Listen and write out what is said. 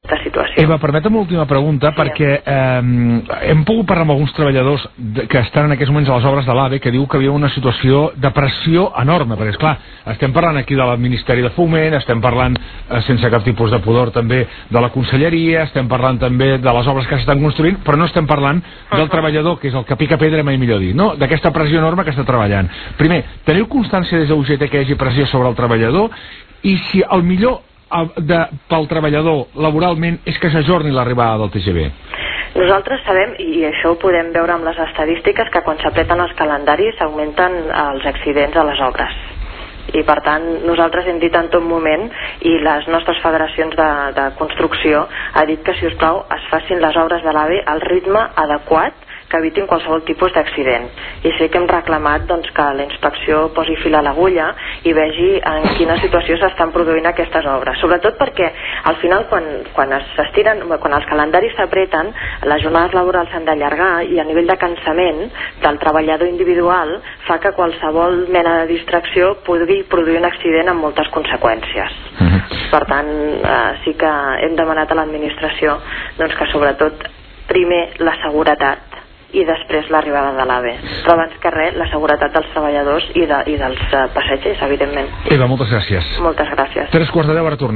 aquesta situació. Eva, permetem una última pregunta, perquè hem pogut parlar amb alguns treballadors que estan en aquests moments a les obres de l'AVE, que diu que hi havia una situació de pressió enorme, perquè esclar, estem parlant aquí del Ministeri de Foment, estem parlant sense cap tipus de pudor també de la Conselleria, estem parlant també de les obres que s'estan construint, però no estem parlant del treballador, que és el que pica pedra, mai millor dir, no? D'aquesta pressió enorme que està treballant. Primer, teniu constància des de UGT que hi hagi pressió sobre el treballador, i si el millor pel treballador laboralment és que s'ajorni l'arribada del TGV? Nosaltres sabem, i això ho podem veure amb les estadístiques, que quan s'apreten els calendaris augmenten els accidents a les obres. I per tant nosaltres hem dit en tot moment, i les nostres federacions de construcció ha dit que si us plau es facin les obres de l'AVE al ritme adequat que evitin qualsevol tipus d'accident. I sé que hem reclamat que la inspecció posi fil a l'agulla i vegi en quina situació s'estan produint aquestes obres, sobretot perquè al final quan els calendaris s'apreten, les jornades laborals s'han d'allargar, i a nivell de cansament del treballador individual fa que qualsevol mena de distracció pugui produir un accident amb moltes conseqüències. Per tant, sí que hem demanat a l'administració que sobretot primer la seguretat i després l'arribada de l'AVE, però abans que res la seguretat dels treballadors i dels passatgers, evidentment. Eva, moltes gràcies. Moltes gràcies. 3:15, ara tornem.